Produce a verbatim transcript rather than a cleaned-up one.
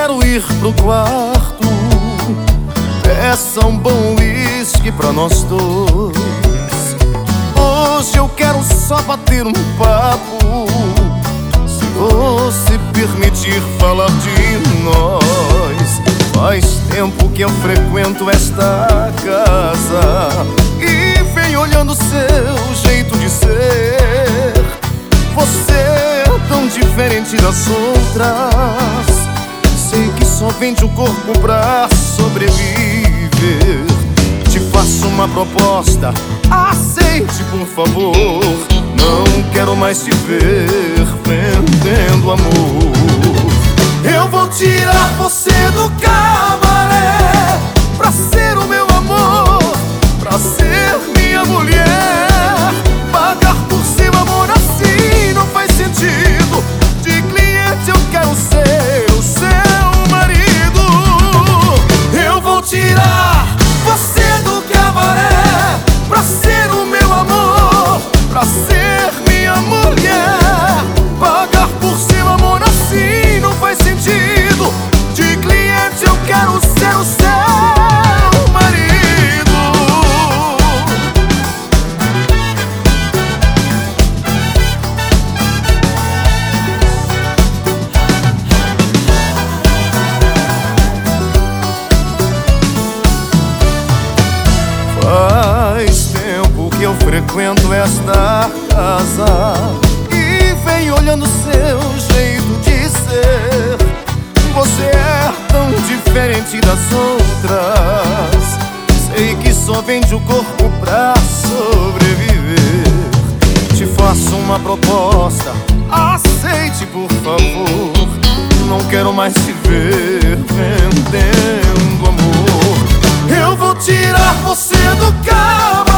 quero ir pro quarto. Peça um bom uísque pra nós dois. Hoje eu quero só bater um papo, se você permitir falar de nós. Faz tempo que eu frequento esta casa e venho olhando seu jeito de ser. Você é tão diferente das outras. Sei que só vende o corpo pra sobreviver. Te faço uma proposta, aceite por favor. Não quero mais te ver vendendo amor. Eu vou tirar você do cabaré pra ser o meu amor, pra ser minha mulher. Pagar por seu amor assim não faz sentido. De cliente eu quero ser o seu marido. Eu vou tirar você do cabaré pra ser o meu amor, pra ser minha mulher. Pagar por seu amor assim não faz sentido. De cliente eu quero ser o seu marido. Faz tempo que eu frequento esta casa e venho olhando seu jeito de ser. Você é tão diferente das outras. Sei que só vende o corpo pra sobreviver. Te faço uma proposta, aceite por favor. Não quero mais te ver vendendo amor. Eu vou tirar você do carro